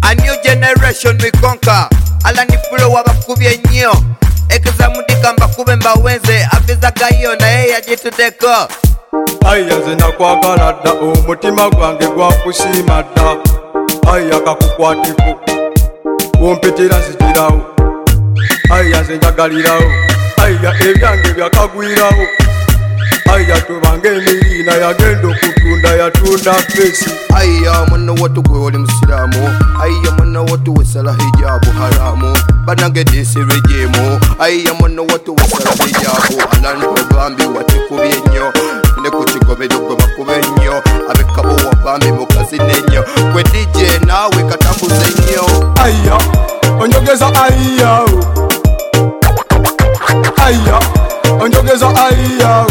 A new generation we conquer. Ala ni flow abakubye nnyo. Ekeza mudika mbakube mbawenze. Afiza gayo na yeye ajitudeko. Aya nze nakwagala dda omutima gwange gwakusiima dda. Aya kakukwatiku wompitira nzigirawo. Aya nze njagalirawo. Aya ebyange byakagwirawo. Aya tubange emiriina yagenda okutunda yatunda fesi. Aya mwana watu gwe oli musiramu. Aya mwana watu wesala hijabu haramu. Banange disi rejemu. Aya mwana watu wesala hijabu. Alantu bambi watikubye nnyo. Ne kukigobedo gwe bakube nnyo. Abekabo wabambi mukazi nnyo. Gwe DJ nawe katambuze nnyo. Aya onjogeza aya. Aya onjogeza aya.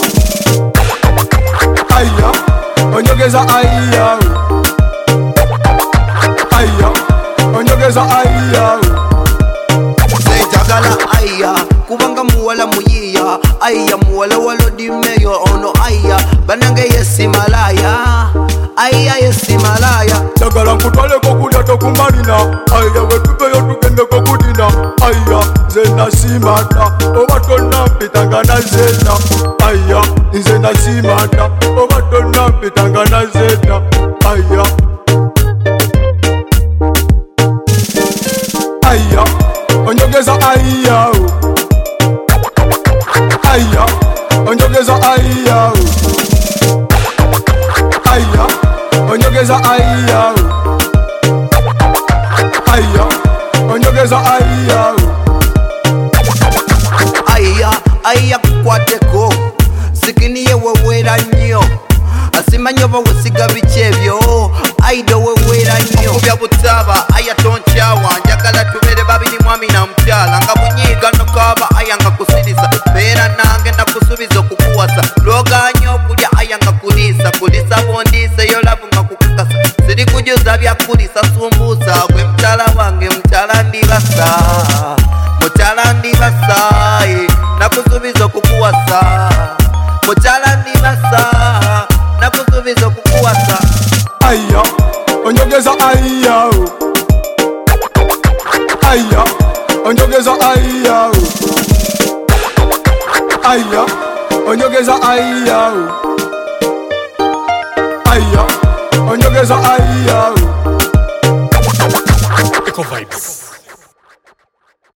Aya onjogeza aya. Aya onjogeza aya. Sejagala aya kubanga muwala muyiya. Aya muwala walodi meyo ono aya. Banange yesi malaya. Aya yesi malaya. Jagala nkutwaleko kulya tokumalina. Aya wetuveyo tugendeko kudina. Aya nze nasimata oba tonnampitanga nazena. Aya nze nasimata oba tonnampitanga nazena. Aya aya onjogeza aya. Aya onjogeza aya. Aya onjogeza aya. Aya onjogeza aya. Aya aya kukwateko. Sikini ye wewera nnyo. Asimanya oba wesiga bikyebyo. Aido wewera nnyo. Kubya butaba aya tonkyawa. Njagala tubere babiri mwami na mukyala. Nga munyiga nokaba aya nga kusiriza. Beera nange nakusubiza okukuwasa. Lwoganyo okulya aya nga kulisa. Kulisa bondise yo lavu nga kukakasa. Siri kujuza byakulisa sumbusa. Gwe mukyala wange mukyala ndibasa. Mukyala ndibasa. Nakusubiza okukuwasa. Mukyala ndibasa. Nakusubiza okukuwasa. Aya onjogeza aya. Aya onjogeza aya. Aya onjogeza aya. Aya onjogeza aya. Eco Vibes.